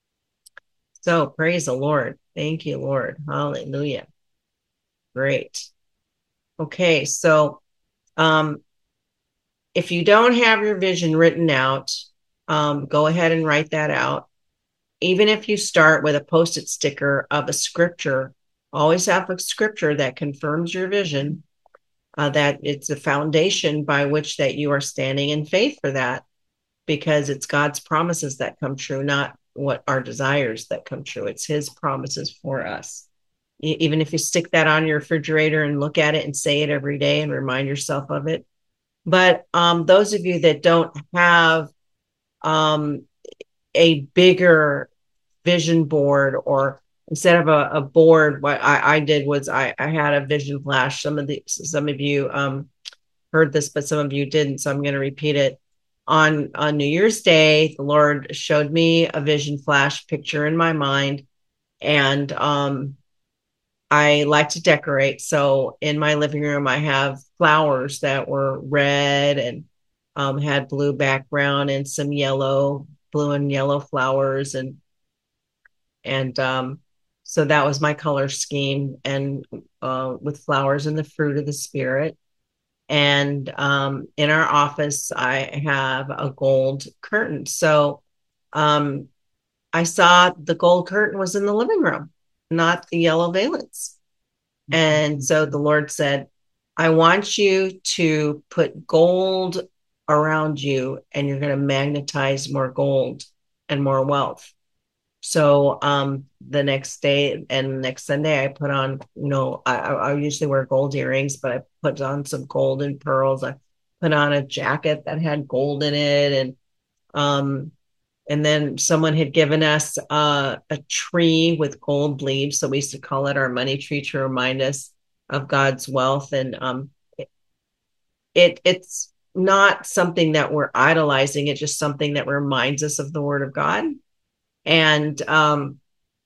so praise the Lord. Thank you, Lord. Hallelujah. Great. Okay, so um, if you don't have your vision written out, um, go ahead and write that out. Even if you start with a post-it sticker of a scripture, always have a scripture that confirms your vision, uh, that it's a foundation by which that you are standing in faith for that, because it's God's promises that come true, not what our desires that come true. It's His promises for us. Even if you stick that on your refrigerator and look at it and say it every day and remind yourself of it. But um, those of you that don't have um, a bigger vision board, or instead of a, a board, what I, I did was I, I had a vision flash. Some of the some of you um, heard this, but some of you didn't. So I'm going to repeat it. On on New Year's Day, the Lord showed me a vision flash picture in my mind, and um, I like to decorate. So in my living room, I have flowers that were red and um, had blue background and some yellow, blue and yellow flowers, and and um, so that was my color scheme, and uh, with flowers and the fruit of the spirit. And um, in our office, I have a gold curtain. So um, I saw the gold curtain was in the living room, not the yellow valance. And so the Lord said, I want you to put gold around you, and you're going to magnetize more gold and more wealth. So um, the next day and next Sunday, I put on, you know, I, I usually wear gold earrings, but I put on some golden pearls. I put on a jacket that had gold in it. And um, and then someone had given us uh, a tree with gold leaves. So we used to call it our money tree to remind us of God's wealth. And um, it, it it's not something that we're idolizing. It's just something that reminds us of the Word of God. And um,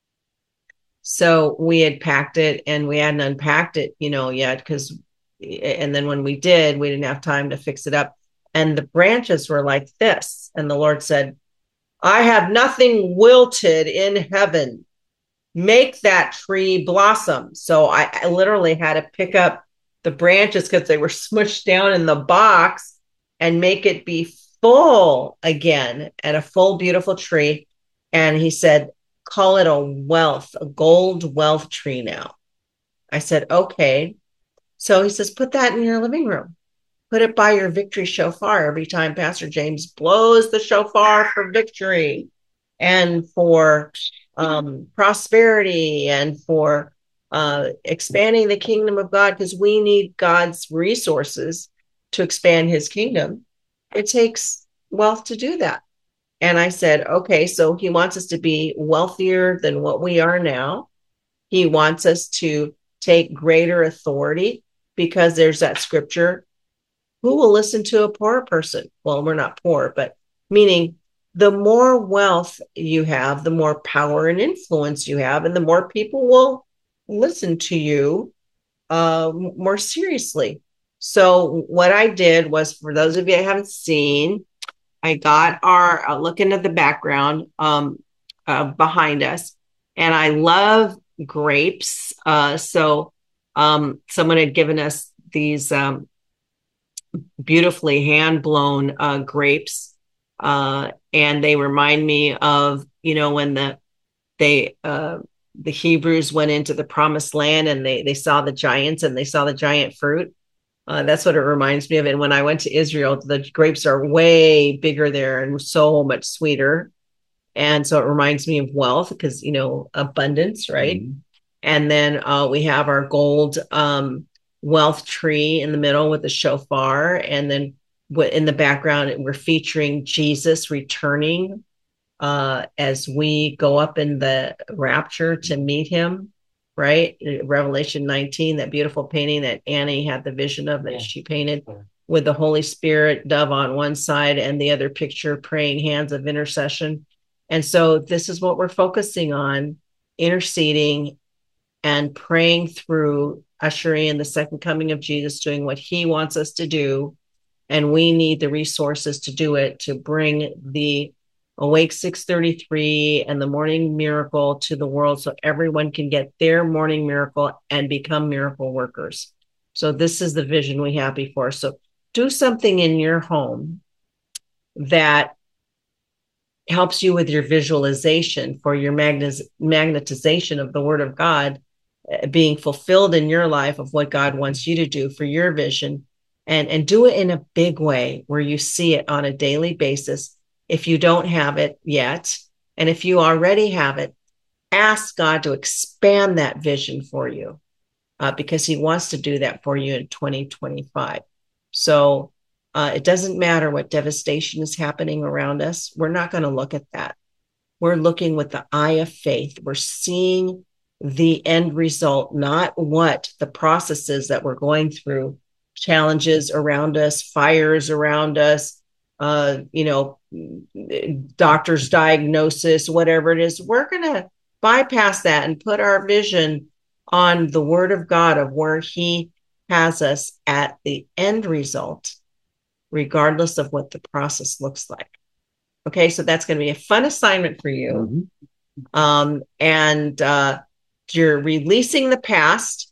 so we had packed it, and we hadn't unpacked it, you know, yet, because, and then when we did, we didn't have time to fix it up. And the branches were like this. And the Lord said, I have nothing wilted in heaven. Make that tree blossom. So I, I literally had to pick up the branches because they were smushed down in the box and make it be full again, and a full, beautiful tree. And He said, call it a wealth, a gold wealth tree now. I said, okay. So He says, put that in your living room. Put it by your victory shofar every time Pastor James blows the shofar for victory and for um, prosperity and for uh, expanding the kingdom of God, because we need God's resources to expand His kingdom. It takes wealth to do that. And I said, okay, so He wants us to be wealthier than what we are now. He wants us to take greater authority, because there's that scripture, who will listen to a poor person? Well, we're not poor, but meaning the more wealth you have, the more power and influence you have, and the more people will listen to you uh, more seriously. So what I did was, for those of you I haven't seen, I got our uh, look into the background um, uh, behind us, and I love grapes. Uh, so um, someone had given us these um, beautifully hand blown uh, grapes, uh, and they remind me of you know when the they uh, the Hebrews went into the promised land and they they saw the giants and they saw the giant fruit. Uh, that's what it reminds me of. And when I went to Israel, the grapes are way bigger there and so much sweeter. And so it reminds me of wealth because, you know, abundance, right? Mm-hmm. And then uh, we have our gold um, wealth tree in the middle with the shofar. And then in the background, we're featuring Jesus returning uh, as we go up in the rapture to meet him, right? Revelation nineteen, that beautiful painting that Annie had the vision of that yeah. she painted with the Holy Spirit dove on one side and the other picture praying hands of intercession. And so this is what we're focusing on, interceding and praying through, ushering in the second coming of Jesus, doing what he wants us to do. And we need the resources to do it, to bring the Awake six thirty-three and the morning miracle to the world so everyone can get their morning miracle and become miracle workers. So this is the vision we have before. So do something in your home that helps you with your visualization for your magnet- magnetization of the word of God uh, being fulfilled in your life of what God wants you to do for your vision, and, and do it in a big way where you see it on a daily basis. If you don't have it yet, and if you already have it, ask God to expand that vision for you uh, because he wants to do that for you in twenty twenty-five. So uh, it doesn't matter what devastation is happening around us. We're not going to look at that. We're looking with the eye of faith. We're seeing the end result, not what the processes that we're going through, challenges around us, fires around us, uh, you know, doctor's diagnosis, whatever it is. We're going to bypass that and put our vision on the word of God of where he has us at the end result, regardless of what the process looks like. Okay, so that's going to be a fun assignment for you. Mm-hmm. Um, and uh, you're releasing the past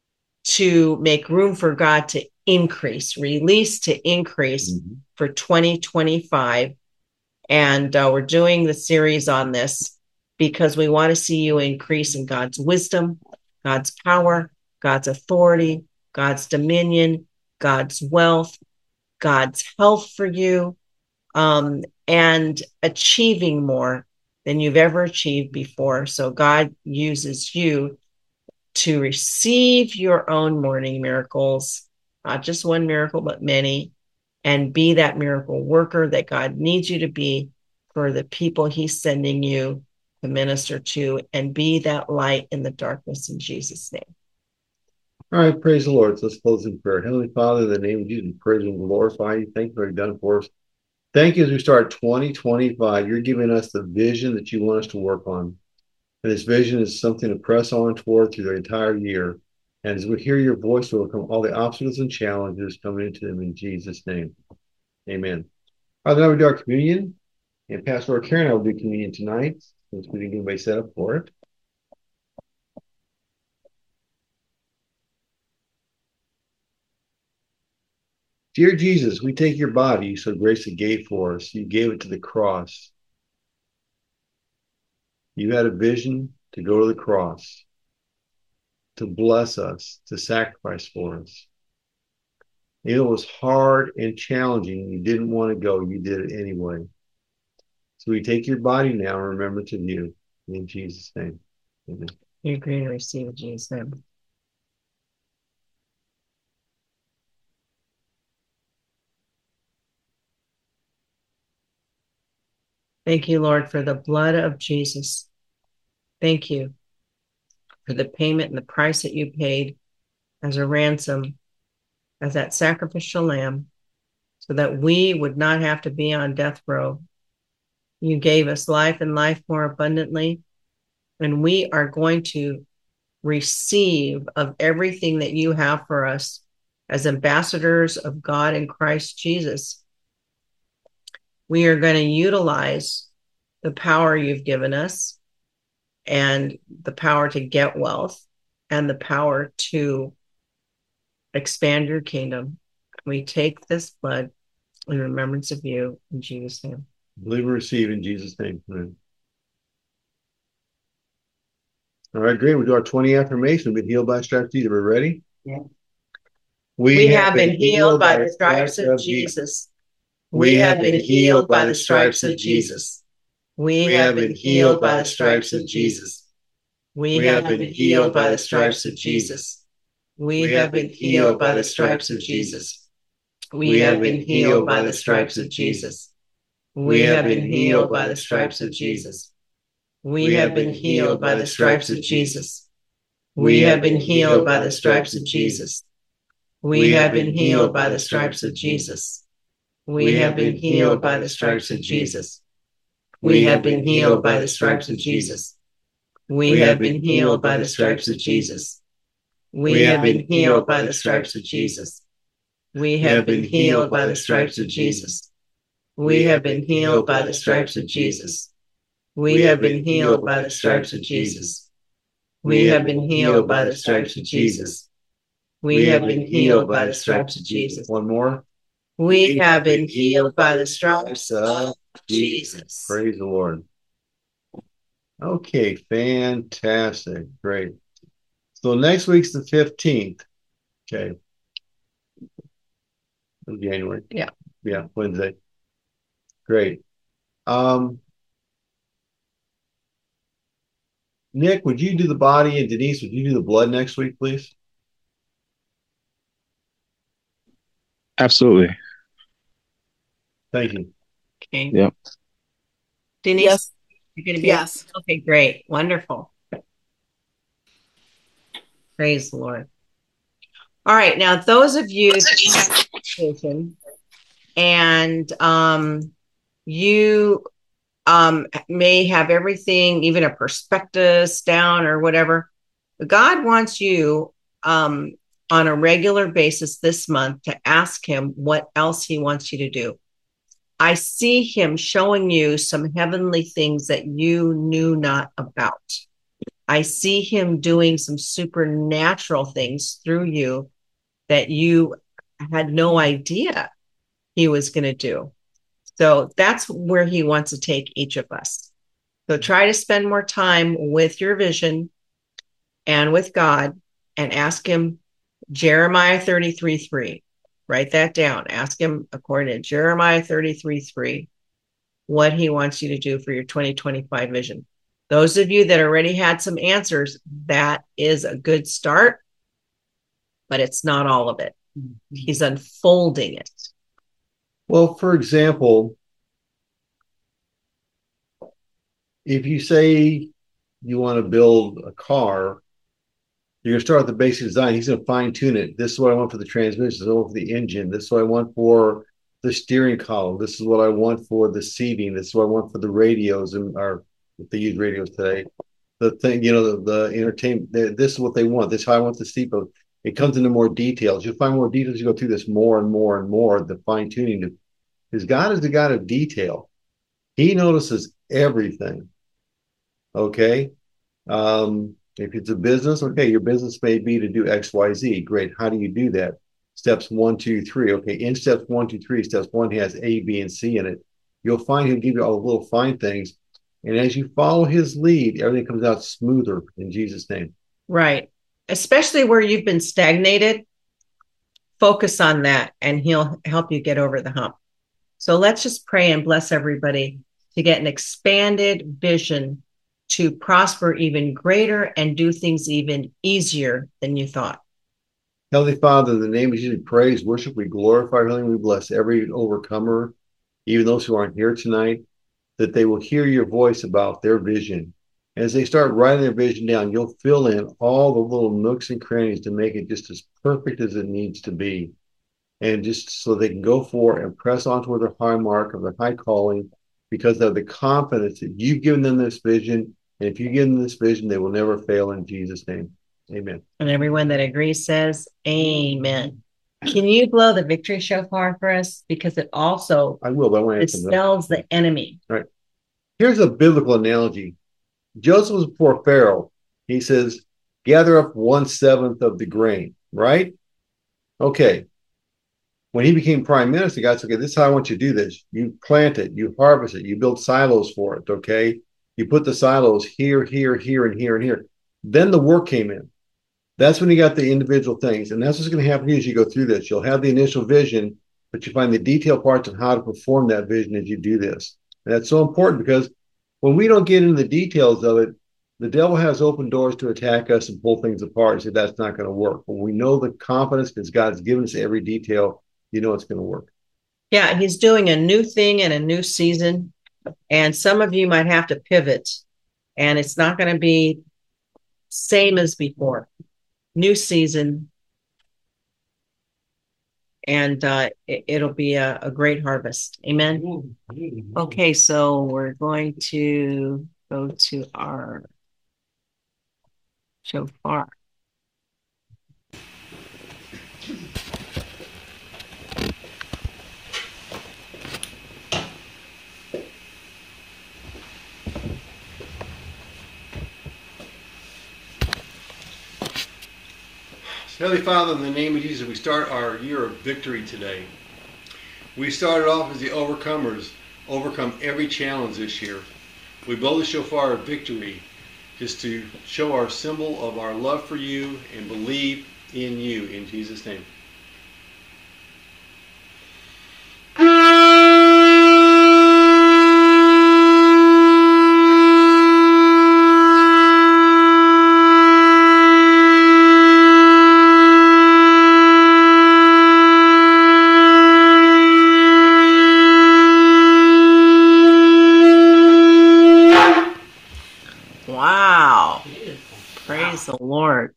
to make room for God to increase, release to increase mm-hmm. for twenty twenty-five. And uh, we're doing the series on this because we want to see you increase in God's wisdom, God's power, God's authority, God's dominion, God's wealth, God's health for you, um, and achieving more than you've ever achieved before. So God uses you to receive your own morning miracles, not just one miracle, but many, and be that miracle worker that God needs you to be for the people he's sending you to minister to, and be that light in the darkness in Jesus' name. All right, praise the Lord. So let's close in prayer. Heavenly Father, in the name of Jesus, praise and glorify you. Thank you for what you've done for us. Thank you as we start twenty twenty-five. You're giving us the vision that you want us to work on. And this vision is something to press on toward through the entire year. And as we hear your voice, we'll overcome all the obstacles and challenges coming into them in Jesus' name. Amen. All right, now we do our communion. And Pastor Karen and I will do communion tonight, since we didn't get anybody set up for it. Dear Jesus, we take your body you so graciously gave for us. You gave it to the cross. You had a vision to go to the cross, to bless us, to sacrifice for us. It was hard and challenging. You didn't want to go. You did it anyway. So we take your body now and remember to you. In Jesus' name. Amen. You agree to receive in Jesus' name. Thank you, Lord, for the blood of Jesus. Thank you for the payment and the price that you paid as a ransom, as that sacrificial lamb, so that we would not have to be on death row. You gave us life and life more abundantly, and we are going to receive of everything that you have for us as ambassadors of God in Christ Jesus. We are going to utilize the power you've given us and the power to get wealth and the power to expand your kingdom. We take this blood in remembrance of you in Jesus' name. Believe and receive in Jesus' name. Amen. All right, great. We do our twenty affirmations. We've been healed by stripes of Jesus. Are we ready? Yeah. We, we have been healed by the stripes of Jesus. We have been healed by the stripes of Jesus. We have been healed by the stripes of Jesus. We have been healed by the stripes of Jesus. We have been healed by the stripes of Jesus. We have been healed by the stripes of Jesus. We have been healed by the stripes of Jesus. We have been healed by the stripes of Jesus. We have been healed by the stripes of Jesus. We have been healed by the stripes of Jesus. We have been healed by the stripes of Jesus. We have been healed by the stripes of Jesus. We have been healed by the stripes of Jesus. We have been healed by the stripes of Jesus. We have been healed by the stripes of Jesus. We have been healed by the stripes of Jesus. We have been healed by the stripes of Jesus. We have been healed by the stripes of Jesus. We have been healed by the stripes of Jesus. One more. We have been healed by the stripes of Jesus. Praise the Lord. Okay, fantastic. Great. So next week's the fifteenth. Okay. Of January. Yeah. Yeah, Wednesday. Great. Um, Nick, would you do the body, and Denise, would you do the blood next week, please? Absolutely. Thank you. Okay. Yep. Denise, Yes. you're going to be Yes. okay. Great, wonderful. Praise the Lord. All right, now those of you that have and um, you um, may have everything, even a prospectus down or whatever. God wants you um, on a regular basis this month to ask him what else he wants you to do. I see him showing you some heavenly things that you knew not about. I see him doing some supernatural things through you that you had no idea he was going to do. So that's where he wants to take each of us. So try to spend more time with your vision and with God and ask him Jeremiah thirty-three three. Write that down. Ask him according to Jeremiah thirty-three three what he wants you to do for your twenty twenty-five vision. Those of you that already had some answers, that is a good start, but it's not all of it. He's unfolding it. Well, for example, if you say you want to build a car, you're going to start with the basic design. He's going to fine tune it. This is what I want for the transmission. This is what I want for the engine. This is what I want for the steering column. This is what I want for the seating. This is what I want for the radios, and or if they use radios today. The thing, you know, the, the entertainment. The, this is what they want. This is how I want the seatbelt. It comes into more details. You'll find more details. You go through this more and more and more. The fine tuning. Because God is the God of detail. He notices everything. Okay. Um, if it's a business, okay, your business may be to do X, Y, Z. Great. How do you do that? Steps one, two, three. Okay. In steps one, two, three, steps one has A, B, and C in it. You'll find he'll give you all the little fine things. And as you follow his lead, everything comes out smoother in Jesus' name. Right. Especially where you've been stagnated. Focus on that and he'll help you get over the hump. So let's just pray and bless everybody to get an expanded vision to prosper even greater and do things even easier than you thought. Heavenly Father, in the name of Jesus, we praise, worship, we glorify, healing, we bless every overcomer, even those who aren't here tonight, that they will hear your voice about their vision. As they start writing their vision down, you'll fill in all the little nooks and crannies to make it just as perfect as it needs to be. And just so they can go forward and press on toward their high mark of their high calling because of the confidence that you've given them this vision. And if you give them this vision, they will never fail in Jesus' name. Amen. And everyone that agrees says, amen. Can you blow the victory shofar for us? Because it also I will, but I want to dispels the enemy. All right. Here's a biblical analogy. Joseph was before Pharaoh. He says, gather up one seventh of the grain, right? Okay. When he became prime minister, God said, okay, this is how I want you to do this. You plant it, you harvest it, you build silos for it, okay? You put the silos here, here, here, and here, and here. Then the work came in. That's when you got the individual things. And that's what's going to happen as you go through this. You'll have the initial vision, but you find the detailed parts of how to perform that vision as you do this. And that's so important because when we don't get into the details of it, the devil has open doors to attack us and pull things apart and say that's not going to work. But we know the confidence because God's given us every detail, you know it's going to work. Yeah, he's doing a new thing in a new season. And some of you might have to pivot. And it's not going to be same as before. New season. And uh, it, it'll be a, a great harvest. Amen. Okay, so we're going to go to our shofar. Heavenly Father, in the name of Jesus, we start our year of victory today. We started off as the overcomers, overcome every challenge this year. We blow the shofar of victory just to show our symbol of our love for you and believe in you. In Jesus' name. Wow. Praise the Lord.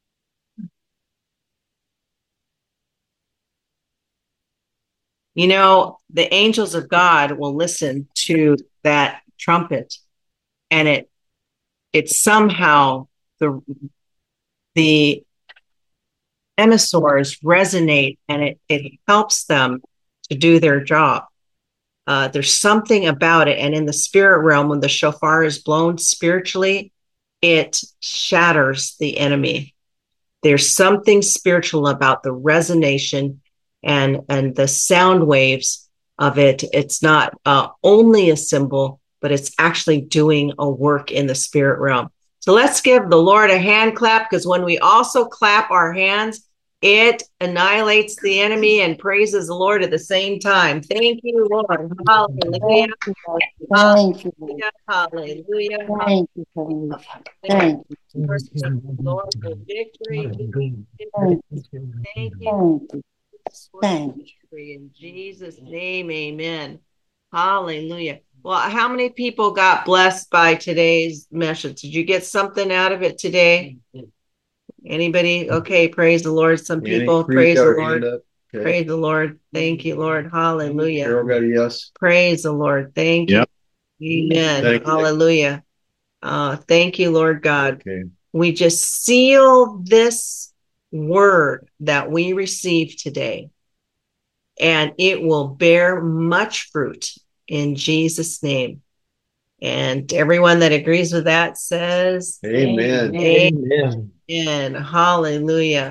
You know, the angels of God will listen to that trumpet, and it it somehow the the emissors resonate, and it it helps them to do their job. Uh, there's something about it, and in the spirit realm, when the shofar is blown spiritually, it shatters the enemy. There's something spiritual about the resonation and and the sound waves of it. It's not uh, only a symbol, but it's actually doing a work in the spirit realm. So let's give the Lord a hand clap, because when we also clap our hands, it annihilates the enemy and praises the Lord at the same time. Thank you, Lord. Hallelujah. Thank you, Lord. Hallelujah. Thank you, Lord. Thank you. Lord, for victory. Thank you. Thank you. Thank you. Thank you. In Jesus' name, amen. Hallelujah. Well, how many people got blessed by today's message? Did you get something out of it today? Anybody? Okay, praise the Lord. Some people, praise the Lord. Okay. Praise the Lord. Thank you, Lord. Hallelujah. Carol got a yes. Praise the Lord. Thank Yep. you. Amen. Thank you. Hallelujah. Uh, thank you, Lord God. Okay. We just seal this word that we received today, and it will bear much fruit in Jesus' name. And everyone that agrees with that says, Amen. Amen. Amen. Hallelujah.